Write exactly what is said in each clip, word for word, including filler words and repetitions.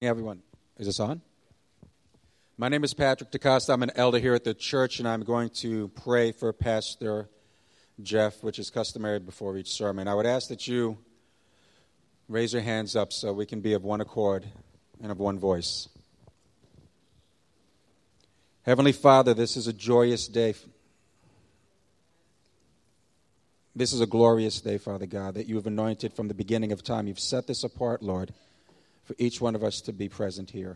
Hey, everyone. Is this on? My name is Patrick DeCosta. I'm an elder here at the church, and I'm going to pray for Pastor Jeff, which is customary before each sermon. I would ask that you raise your hands up so we can be of one accord and of one voice. Heavenly Father, this is a joyous day. This is a glorious day, Father God, that you have anointed from the beginning of time. You've set this apart, Lord, for each one of us to be present here.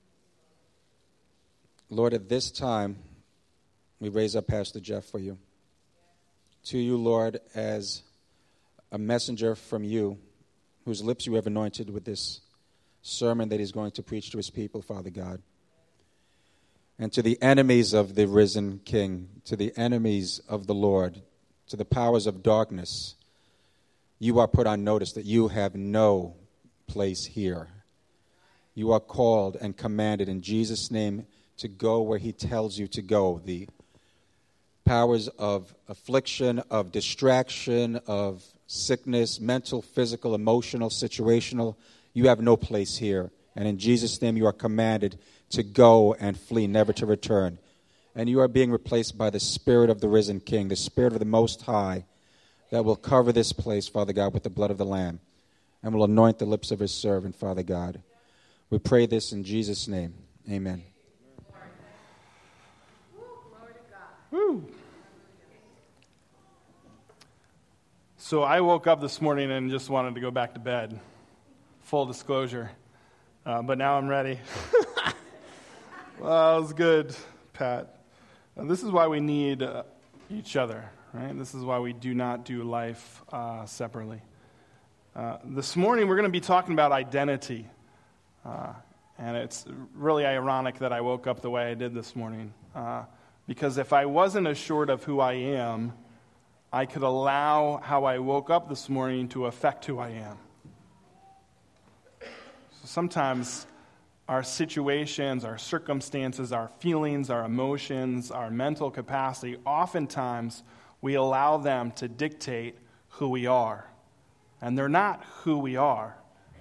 Lord, at this time, we raise up Pastor Jeff for you. To you, Lord, as a messenger from you, whose lips you have anointed with this sermon that he's going to preach to his people, Father God. And to the enemies of the risen King, to the enemies of the Lord, to the powers of darkness, you are put on notice that you have no place here. You are called and commanded in Jesus' name to go where he tells you to go. The powers of affliction, of distraction, of sickness, mental, physical, emotional, situational, you have no place here. And in Jesus' name you are commanded to go and flee, never to return. And you are being replaced by the Spirit of the risen King, the Spirit of the Most High, that will cover this place, Father God, with the blood of the Lamb, and will anoint the lips of his servant, Father God. We pray this in Jesus' name. Amen. Woo. So I woke up this morning and just wanted to go back to bed. Full disclosure. Uh, but now I'm ready. Well, that was good, Pat. Uh, this is why we need uh, each other, right? This is why we do not do life uh, separately. Uh, this morning we're going to be talking about identity. Uh, and it's really ironic that I woke up the way I did this morning. Uh, because if I wasn't assured of who I am, I could allow how I woke up this morning to affect who I am. So sometimes our situations, our circumstances, our feelings, our emotions, our mental capacity, oftentimes we allow them to dictate who we are. And they're not who we are.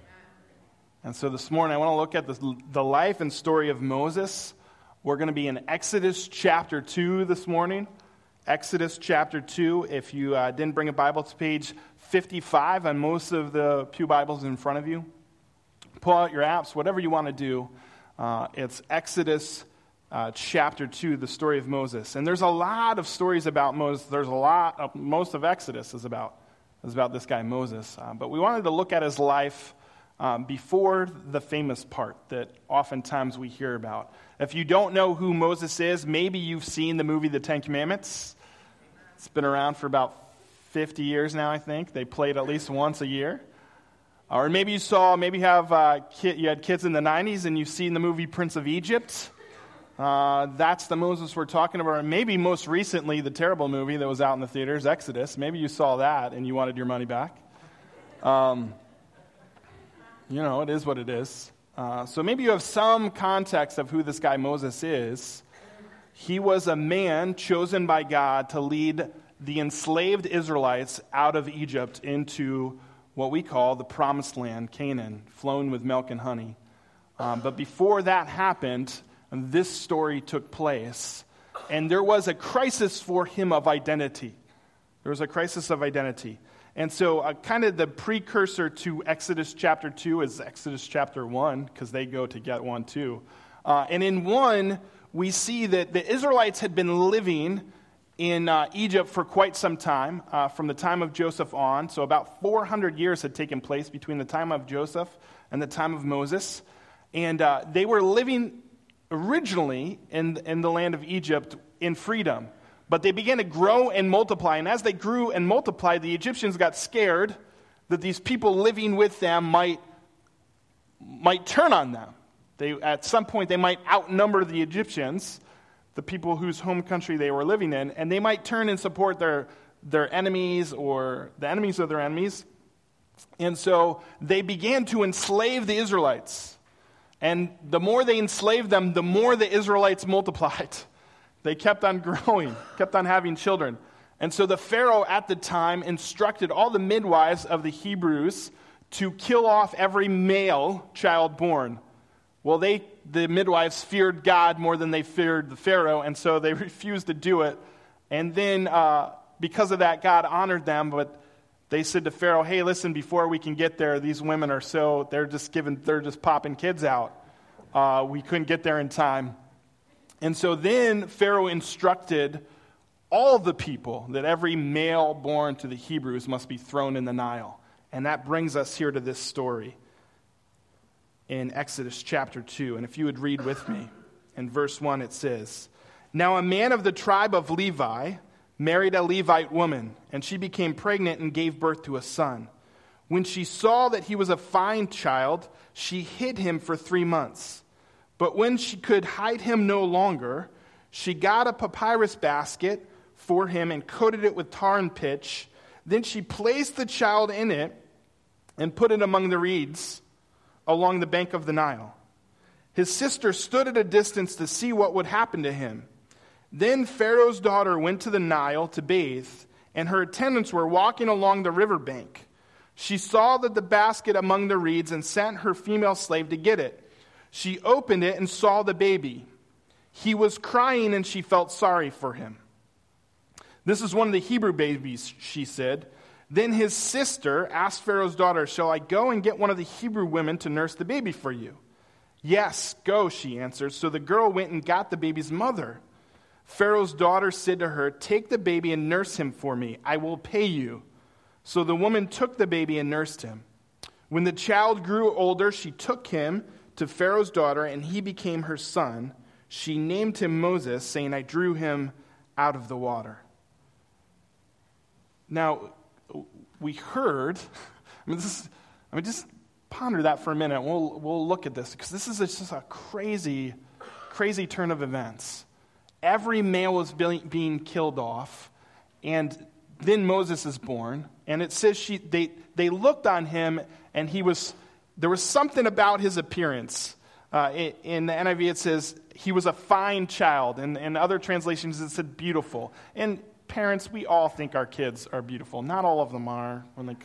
And so this morning I want to look at the, the life and story of Moses. We're going to be in Exodus chapter two this morning. Exodus chapter two. If you uh, didn't bring a Bible, it's page fifty-five on most of the pew Bibles in front of you. Pull out your apps, whatever you want to do. Uh, it's Exodus uh, chapter two, the story of Moses. And there's a lot of stories about Moses. There's a lot, of, most of Exodus is about, is about this guy Moses. Uh, but we wanted to look at his life um, before the famous part that oftentimes we hear about. If you don't know who Moses is, maybe you've seen the movie The Ten Commandments. It's been around for about fifty years now, I think. They played at least once a year. Or maybe you saw, maybe you have uh, kid, you had kids in the nineties and you've seen the movie Prince of Egypt. Uh, that's the Moses we're talking about. And maybe most recently, the terrible movie that was out in the theaters, Exodus. Maybe you saw that and you wanted your money back. Um, you know, it is what it is. Uh, so maybe you have some context of who this guy Moses is. He was a man chosen by God to lead the enslaved Israelites out of Egypt into what we call the promised land, Canaan, flowing with milk and honey. Um, but before that happened, this story took place, and there was a crisis for him of identity. There was a crisis of identity. And so uh, kind of the precursor to Exodus chapter two is Exodus chapter one, because they go to get one too. Uh, and in one, we see that the Israelites had been living in uh, Egypt for quite some time, uh, from the time of Joseph on. So about four hundred years had taken place between the time of Joseph and the time of Moses. And uh, they were living originally in, in the land of Egypt in freedom. But they began to grow and multiply. And as they grew and multiplied, the Egyptians got scared that these people living with them might, might turn on them. They, at some point, they might outnumber the Egyptians, the people whose home country they were living in, and they might turn and support their, their enemies or the enemies of their enemies. And so they began to enslave the Israelites. And the more they enslaved them, the more the Israelites multiplied. They kept on growing, kept on having children. And so the Pharaoh at the time instructed all the midwives of the Hebrews to kill off every male child born. Well, they the midwives feared God more than they feared the Pharaoh, and so they refused to do it. And then uh, because of that, God honored them, but they said to Pharaoh, hey, listen, before we can get there, these women are so, they're just giving, they're just popping kids out. Uh, we couldn't get there in time. And so then Pharaoh instructed all the people that every male born to the Hebrews must be thrown in the Nile. And that brings us here to this story in Exodus chapter two. And if you would read with me, in verse one it says, now a man of the tribe of Levi married a Levite woman, and she became pregnant and gave birth to a son. When she saw that he was a fine child, she hid him for three months. But when she could hide him no longer, she got a papyrus basket for him and coated it with tar and pitch. Then she placed the child in it and put it among the reeds along the bank of the Nile. His sister stood at a distance to see what would happen to him. Then Pharaoh's daughter went to the Nile to bathe, and her attendants were walking along the riverbank. She saw that the basket among the reeds and sent her female slave to get it. She opened it and saw the baby. He was crying, and she felt sorry for him. This is one of the Hebrew babies, she said. Then his sister asked Pharaoh's daughter, shall I go and get one of the Hebrew women to nurse the baby for you? Yes, go, she answered. So the girl went and got the baby's mother. Pharaoh's daughter said to her, take the baby and nurse him for me. I will pay you. So the woman took the baby and nursed him. When the child grew older, she took him to Pharaoh's daughter, and he became her son. She named him Moses, saying, I drew him out of the water. Now, we heard, I mean, this is, I mean, just ponder that for a minute. We'll, we'll look at this, because this is just a crazy, crazy turn of events. Every male was being killed off, and then Moses is born. And it says she they they looked on him, and he was there was something about his appearance. Uh, in, in the N I V, it says he was a fine child, and in other translations it said beautiful. And parents, we all think our kids are beautiful. Not all of them are. When they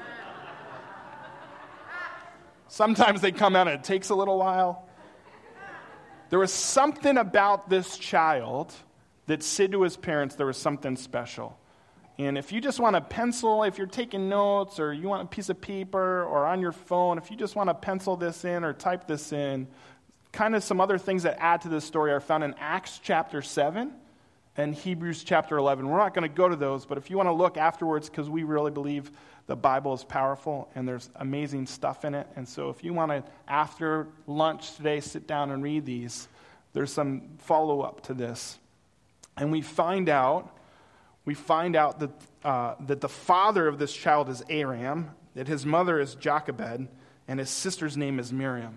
sometimes they come out, and it takes a little while. There was something about this child that said to his parents there was something special. And if you just want a pencil, if you're taking notes, or you want a piece of paper, or on your phone, if you just want to pencil this in or type this in, kind of some other things that add to this story are found in Acts chapter seven and Hebrews chapter eleven. We're not going to go to those, but if you want to look afterwards, because we really believe the Bible is powerful and there's amazing stuff in it. And so if you want to, after lunch today, sit down and read these, there's some follow-up to this. And we find out, we find out that, uh, that the father of this child is Aram, that his mother is Jochebed, and his sister's name is Miriam.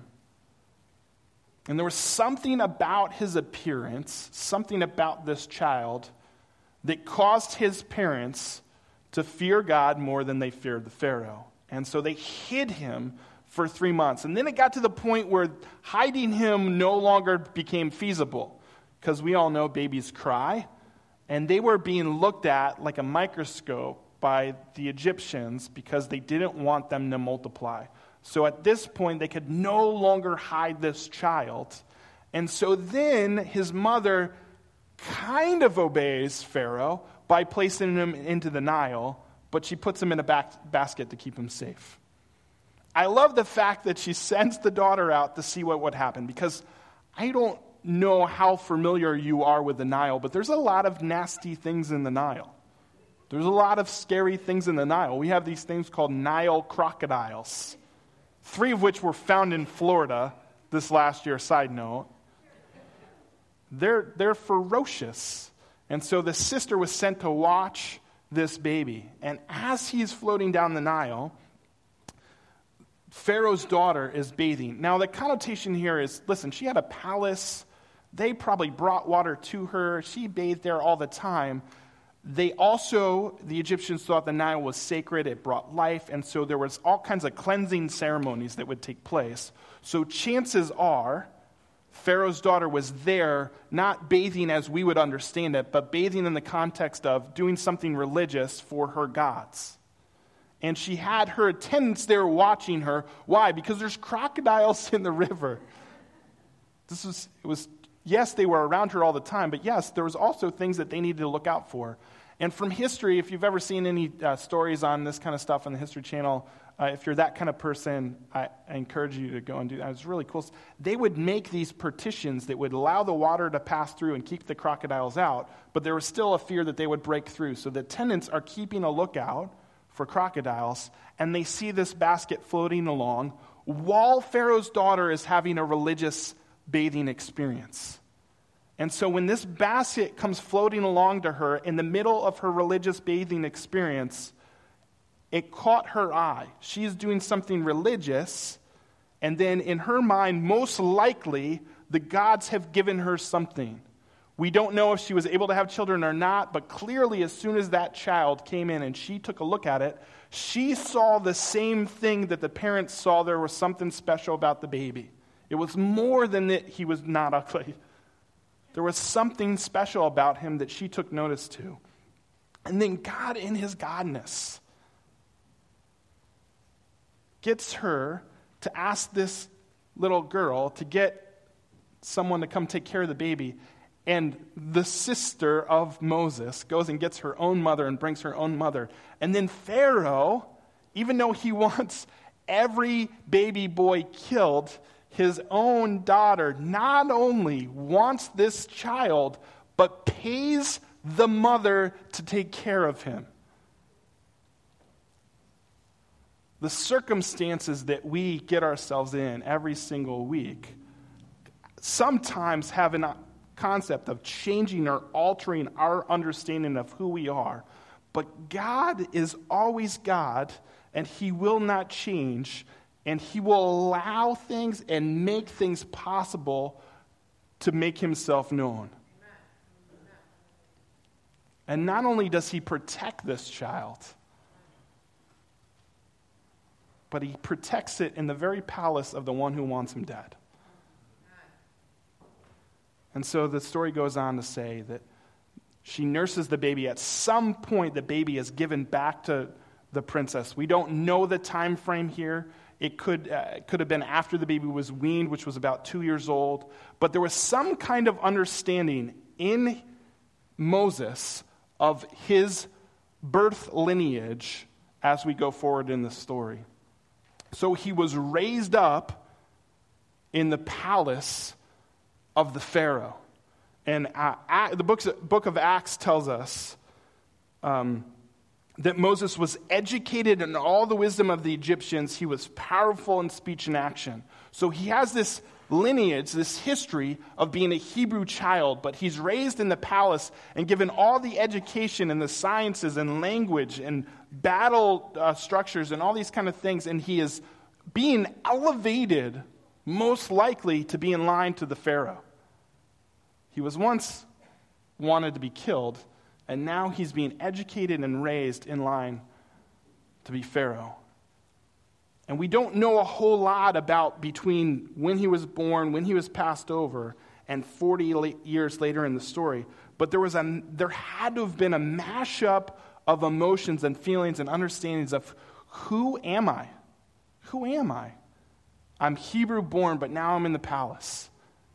And there was something about his appearance, something about this child, that caused his parents to fear God more than they feared the Pharaoh. And so they hid him for three months. And then it got to the point where hiding him no longer became feasible, because we all know babies cry. And they were being looked at like a microscope by the Egyptians because they didn't want them to multiply. So at this point, they could no longer hide this child. And so then his mother kind of obeys Pharaoh by placing him into the Nile, but she puts him in a back basket to keep him safe. I love the fact that she sends the daughter out to see what would happen, because I don't know how familiar you are with the Nile, but there's a lot of nasty things in the Nile. There's a lot of scary things in the Nile. We have these things called Nile crocodiles, three of which were found in Florida this last year, side note. They're, they're ferocious. And so the sister was sent to watch this baby. And as he's floating down the Nile, Pharaoh's daughter is bathing. Now, the connotation here is, listen, she had a palace. They probably brought water to her. She bathed there all the time. They also, the Egyptians thought the Nile was sacred. It brought life. And so there was all kinds of cleansing ceremonies that would take place. So chances are Pharaoh's daughter was there, not bathing as we would understand it, but bathing in the context of doing something religious for her gods. And she had her attendants there watching her. Why? Because there's crocodiles in the river. This was, it was, yes, they were around her all the time, but yes, there was also things that they needed to look out for. And from history, if you've ever seen any uh, stories on this kind of stuff on the History Channel, uh, if you're that kind of person, I, I encourage you to go and do that. It's really cool. They would make these partitions that would allow the water to pass through and keep the crocodiles out, but there was still a fear that they would break through. So the attendants are keeping a lookout for crocodiles, and they see this basket floating along while Pharaoh's daughter is having a religious bathing experience. And so when this basket comes floating along to her in the middle of her religious bathing experience, it caught her eye. She's doing something religious, and then in her mind, most likely, the gods have given her something. We don't know if she was able to have children or not, but clearly as soon as that child came in and she took a look at it, she saw the same thing that the parents saw. There was something special about the baby. It was more than that he was not ugly. There was something special about him that she took notice to. And then God, in his godness, gets her to ask this little girl to get someone to come take care of the baby. And the sister of Moses goes and gets her own mother and brings her own mother. And then Pharaoh, even though he wants every baby boy killed, his own daughter not only wants this child, but pays the mother to take care of him. The circumstances that we get ourselves in every single week sometimes have a concept of changing or altering our understanding of who we are. But God is always God, and he will not change. And he will allow things and make things possible to make himself known. And not only does he protect this child, but he protects it in the very palace of the one who wants him dead. And so the story goes on to say that she nurses the baby. At some point, the baby is given back to the princess. We don't know the time frame here. It could, uh, it could have been after the baby was weaned, which was about two years old. But there was some kind of understanding in Moses of his birth lineage as we go forward in the story. So he was raised up in the palace of the Pharaoh. And uh, the books, book of Acts tells us um, that Moses was educated in all the wisdom of the Egyptians. He was powerful in speech and action. So he has this lineage, this history of being a Hebrew child, but he's raised in the palace and given all the education and the sciences and language and battle uh, structures and all these kind of things, and he is being elevated most likely to be in line to the Pharaoh. He was once wanted to be killed, and now he's being educated and raised in line to be Pharaoh. And we don't know a whole lot about between when he was born, when he was passed over, and forty years later in the story. But there was a, there had to have been a mashup of emotions and feelings and understandings of who am I? Who am I? I'm Hebrew born, but now I'm in the palace.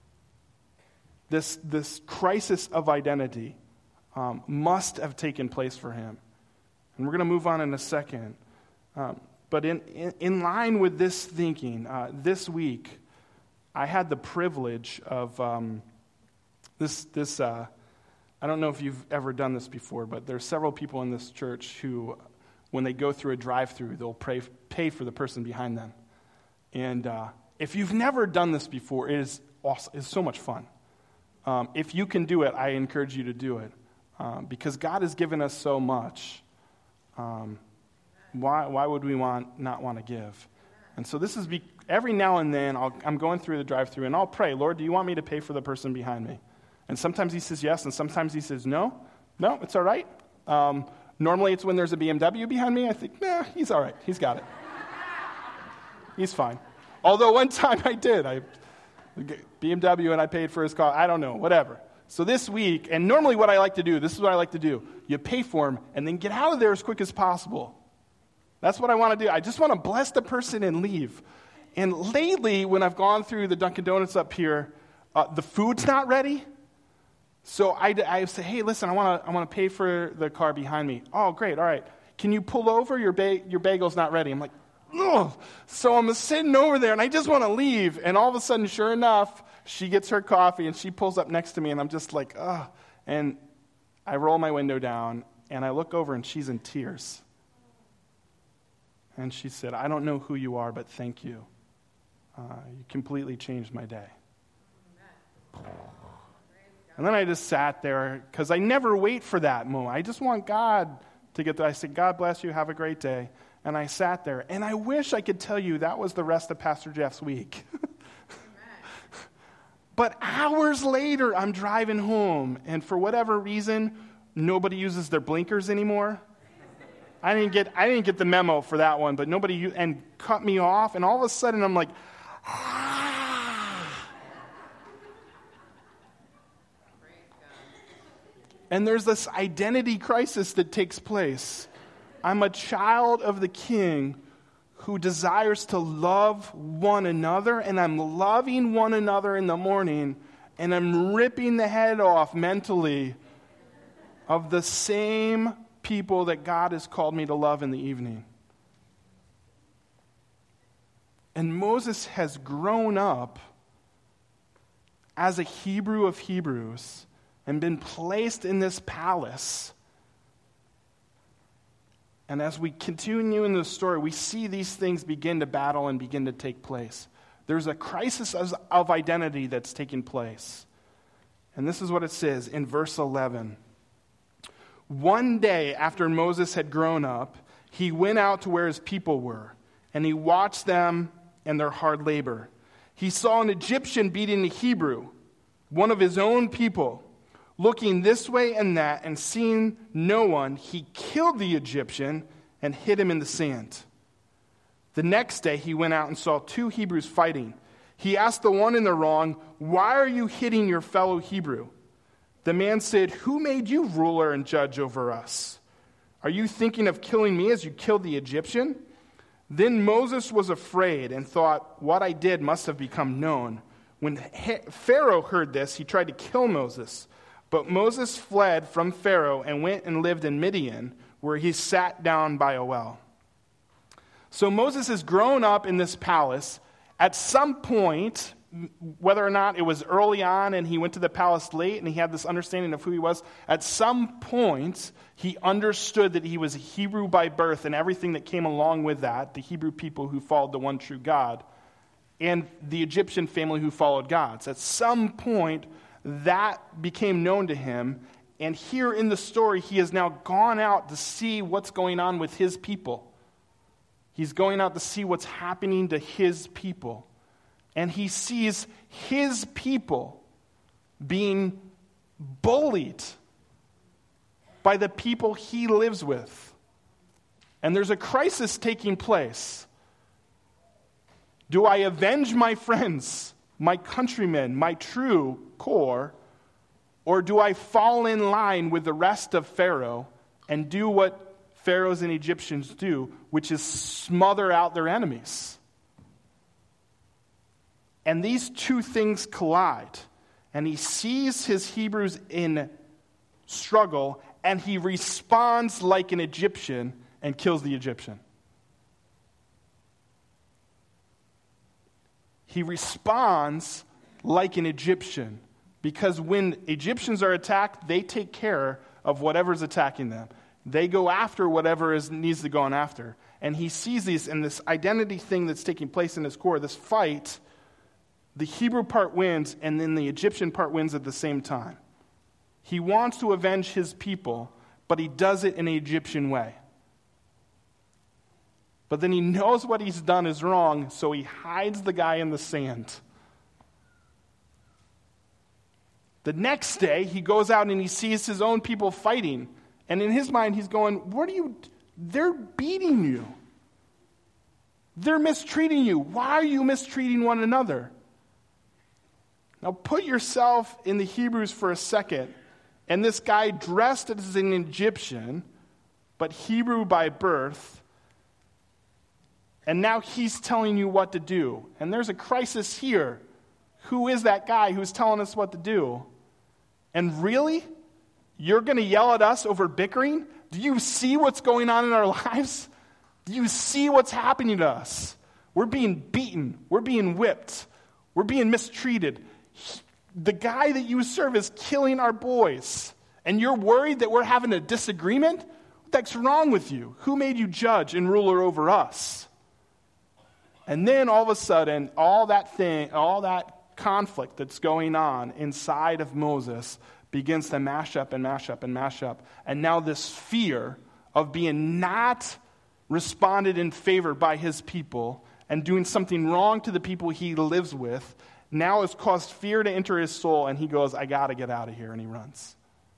This, this crisis of identity um, must have taken place for him. And we're going to move on in a second. Um, but in, in, in line with this thinking, uh, this week, I had the privilege of um, this, this uh, I don't know if you've ever done this before, but there's several people in this church who, when they go through a drive-through, they'll pray, pay for the person behind them. And uh, if you've never done this before, it is awesome. It's so much fun. Um, if you can do it, I encourage you to do it. Um, because God has given us so much. Um, why why would we want not want to give? And so this is, be, every now and then, I'll, I'm going through the drive-thru and I'll pray, Lord, do you want me to pay for the person behind me? And sometimes he says yes, and sometimes he says no. No, it's all right. Um, normally it's when there's a B M W behind me, I think, nah, he's all right. He's got it. He's fine. Although one time I did. I B M W and I paid for his car. I don't know, whatever. So this week, and normally what I like to do, this is what I like to do. You pay for him and then get out of there as quick as possible. That's what I want to do. I just want to bless the person and leave. And lately, when I've gone through the Dunkin' Donuts up here, uh, the food's not ready. So I, I say, hey, listen, I want to I want to pay for the car behind me. Oh, great, all right. Can you pull over? Your ba- your bagel's not ready. I'm like, ugh. So I'm sitting over there, and I just want to leave. And all of a sudden, sure enough, she gets her coffee, and she pulls up next to me, and I'm just like, ugh. And I roll my window down, and I look over, and she's in tears. And she said, I don't know who you are, but thank you. Uh, you completely changed my day. And then I just sat there, because I never wait for that moment. I just want God to get there. I said, God bless you, have a great day. And I sat there, and I wish I could tell you that was the rest of Pastor Jeff's week. But hours later, I'm driving home, and for whatever reason, nobody uses their blinkers anymore. I didn't get I didn't get the memo for that one, but nobody, and cut me off, and all of a sudden I'm like, ah. And there's this identity crisis that takes place. I'm a child of the King who desires to love one another, and I'm loving one another in the morning, and I'm ripping the head off mentally of the same people that God has called me to love in the evening. And Moses has grown up as a Hebrew of Hebrews and been placed in this palace. And as we continue in the story, we see these things begin to battle and begin to take place. There's a crisis of identity that's taking place. And this is what it says in verse eleven. One day after Moses had grown up, he went out to where his people were, and he watched them and their hard labor. He saw an Egyptian beating a Hebrew, one of his own people. Looking this way and that and seeing no one, he killed the Egyptian and hid him in the sand. The next day he went out and saw two Hebrews fighting. He asked the one in the wrong, "Why are you hitting your fellow Hebrew?" The man said, "Who made you ruler and judge over us? Are you thinking of killing me as you killed the Egyptian?" Then Moses was afraid and thought, "What I did must have become known." When Pharaoh heard this, he tried to kill Moses. But Moses fled from Pharaoh and went and lived in Midian, where he sat down by a well. So Moses has grown up in this palace. At some point, whether or not it was early on and he went to the palace late and he had this understanding of who he was, at some point he understood that he was a Hebrew by birth and everything that came along with that, the Hebrew people who followed the one true God, and the Egyptian family who followed gods. At some point, that became known to him, and here in the story, he has now gone out to see what's going on with his people. He's going out to see what's happening to his people. And he sees his people being bullied by the people he lives with. And there's a crisis taking place. Do I avenge my friends, my countrymen, my true core, or do I fall in line with the rest of Pharaoh and do what Pharaohs and Egyptians do, which is smother out their enemies? And these two things collide, and he sees his Hebrews in struggle, and he responds like an Egyptian and kills the Egyptian. He responds like an Egyptian, because when Egyptians are attacked, they take care of whatever's attacking them. They go after whatever is, needs to go on after. And he sees these, and this identity thing that's taking place in his core, this fight, the Hebrew part wins, and then the Egyptian part wins at the same time. He wants to avenge his people, but he does it in an Egyptian way. But then he knows what he's done is wrong, so he hides the guy in the sand. The next day, he goes out and he sees his own people fighting. And in his mind, he's going, what are you, they're beating you. They're mistreating you. Why are you mistreating one another? Now put yourself in the Hebrews for a second. And this guy dressed as an Egyptian, but Hebrew by birth. And now he's telling you what to do. And there's a crisis here. Who is that guy who's telling us what to do? And really? You're going to yell at us over bickering? Do you see what's going on in our lives? Do you see what's happening to us? We're being beaten. We're being whipped. We're being mistreated. He, the guy that you serve is killing our boys. And you're worried that we're having a disagreement? What the heck's wrong with you? Who made you judge and ruler over us? And then all of a sudden, all that thing, all that conflict that's going on inside of Moses begins to mash up and mash up and mash up. And now this fear of being not responded in favor by his people and doing something wrong to the people he lives with now has caused fear to enter his soul, and he goes, I got to get out of here, and he runs.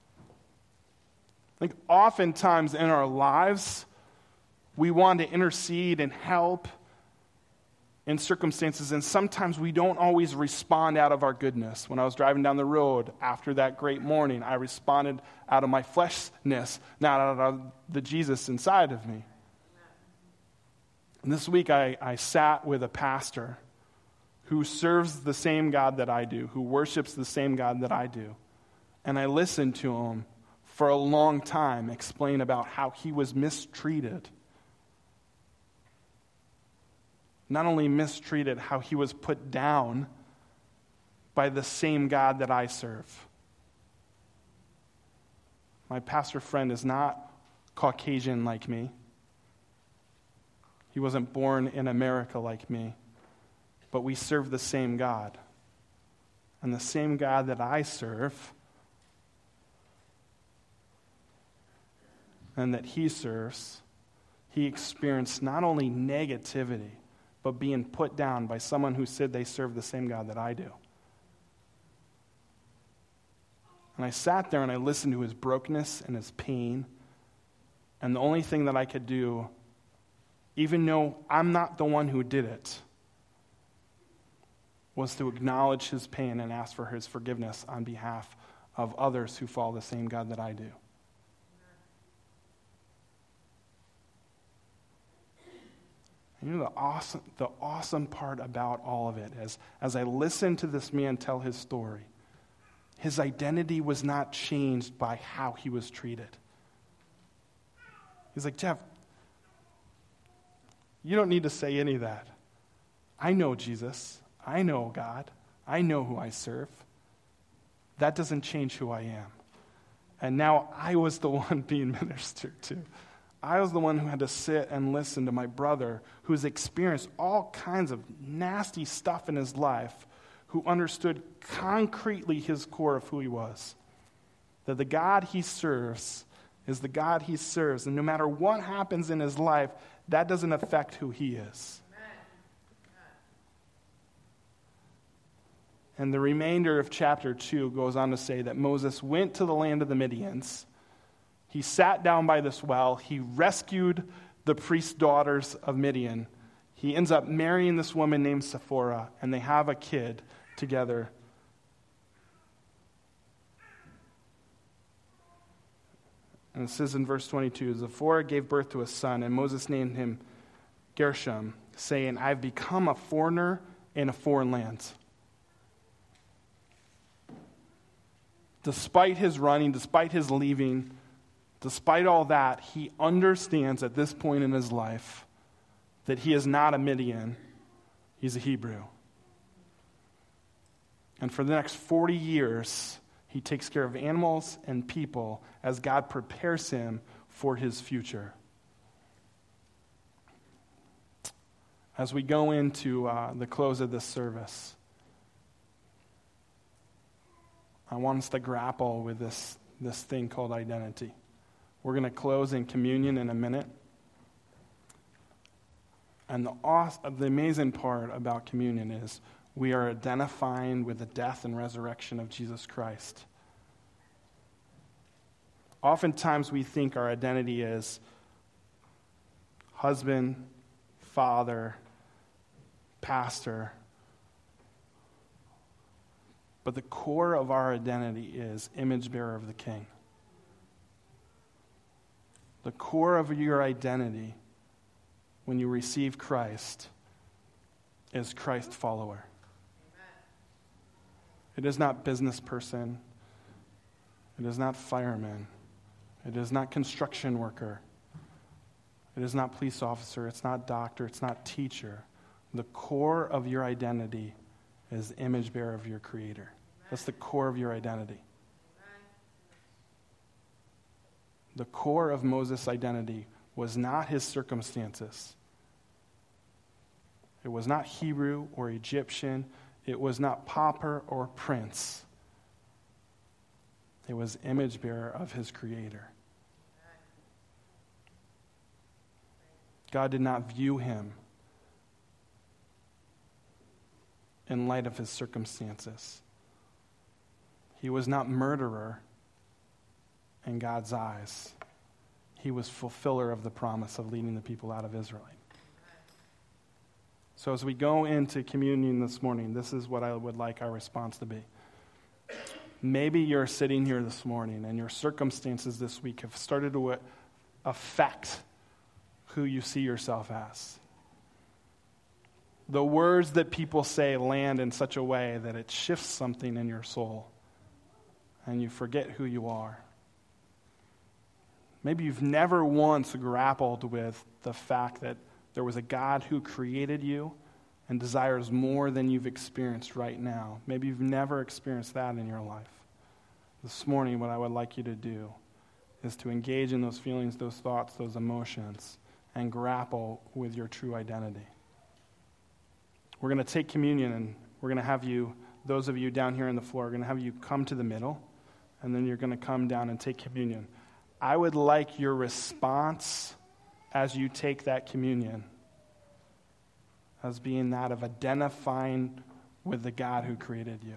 Like oftentimes in our lives, we want to intercede and help in circumstances, and sometimes we don't always respond out of our goodness. When I was driving down the road after that great morning, I responded out of my fleshness, not out of the Jesus inside of me. And this week I, I sat with a pastor who serves the same God that I do, who worships the same God that I do. And I listened to him for a long time explain about how he was mistreated. Not only mistreated, how he was put down by the same God that I serve. My pastor friend is not Caucasian like me. He wasn't born in America like me. But we serve the same God. And the same God that I serve and that he serves, he experienced not only negativity, but being put down by someone who said they serve the same God that I do. And I sat there and I listened to his brokenness and his pain. And the only thing that I could do, even though I'm not the one who did it, was to acknowledge his pain and ask for his forgiveness on behalf of others who follow the same God that I do. You know, the awesome, the awesome part about all of it is, as I listened to this man tell his story, his identity was not changed by how he was treated. He's like, Jeff, you don't need to say any of that. I know Jesus. I know God. I know who I serve. That doesn't change who I am. And now I was the one being ministered to. I was the one who had to sit and listen to my brother who's experienced all kinds of nasty stuff in his life, who understood concretely his core of who he was. That the God he serves is the God he serves. And no matter what happens in his life, that doesn't affect who he is. And the remainder of chapter two goes on to say that Moses went to the land of the Midians. He sat down by this well. He rescued the priest's daughters of Midian. He ends up marrying this woman named Sephora, and they have a kid together. And it says in verse twenty-two, Sephora gave birth to a son, and Moses named him Gershom, saying, I've become a foreigner in a foreign land. Despite his running, despite his leaving, despite all that, he understands at this point in his life that he is not a Midian, he's a Hebrew. And for the next forty years, he takes care of animals and people as God prepares him for his future. As we go into uh, the close of this service, I want us to grapple with this, this thing called identity. We're going to close in communion in a minute. And the, awesome, the amazing part about communion is we are identifying with the death and resurrection of Jesus Christ. Oftentimes we think our identity is husband, father, pastor. But the core of our identity is image bearer of the King. The core of your identity when you receive Christ is Christ follower. Amen. It is not business person. It is not fireman. It is not construction worker. It is not police officer. It's not doctor. It's not teacher. The core of your identity is image bearer of your Creator. That's the core of your identity. The core of Moses' identity was not his circumstances. It was not Hebrew or Egyptian. It was not pauper or prince. It was image bearer of his Creator. God did not view him in light of his circumstances. He was not murderer in God's eyes. He was fulfiller of the promise of leading the people out of Israel. So as we go into communion this morning, this is what I would like our response to be. Maybe you're sitting here this morning and your circumstances this week have started to affect who you see yourself as. The words that people say land in such a way that it shifts something in your soul and you forget who you are. Maybe you've never once grappled with the fact that there was a God who created you and desires more than you've experienced right now. Maybe you've never experienced that in your life. This morning, what I would like you to do is to engage in those feelings, those thoughts, those emotions, and grapple with your true identity. We're going to take communion, and we're going to have you, those of you down here on the floor, are going to have you come to the middle, and then you're going to come down and take communion. I would like your response as you take that communion as being that of identifying with the God who created you.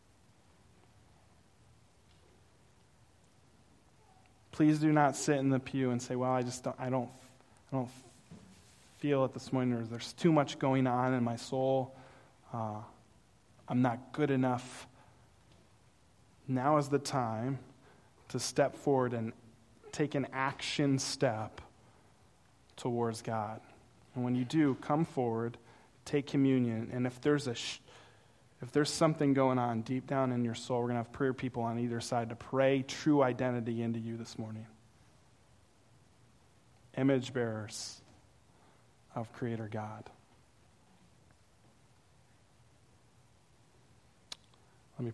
Please do not sit in the pew and say, well, I just don't, I don't, I don't feel it this morning, or there's too much going on in my soul. Uh, I'm not good enough. Now is the time to step forward and take an action step towards God. And when you do, come forward, take communion, and if there's a sh- if there's something going on deep down in your soul, we're going to have prayer people on either side to pray true identity into you this morning. Image bearers of Creator God.